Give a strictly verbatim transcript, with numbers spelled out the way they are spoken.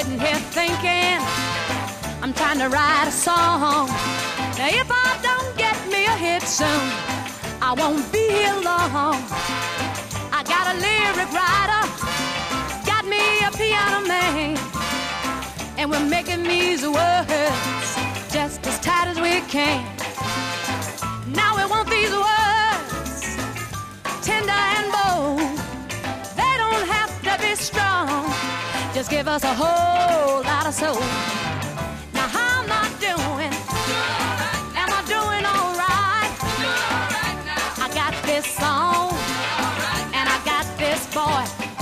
sitting here thinking I'm trying to write a song. Now if I don't get me a hit soon, I won't be here long. I got a lyric writer, got me a piano man, and we're making these words just as tight as we can. Now we want these words tender and bold. They don't have to be strong, just give us a whole lot of soul. Now how am I doing? Am I doing all right? I got this song, and I got this boy.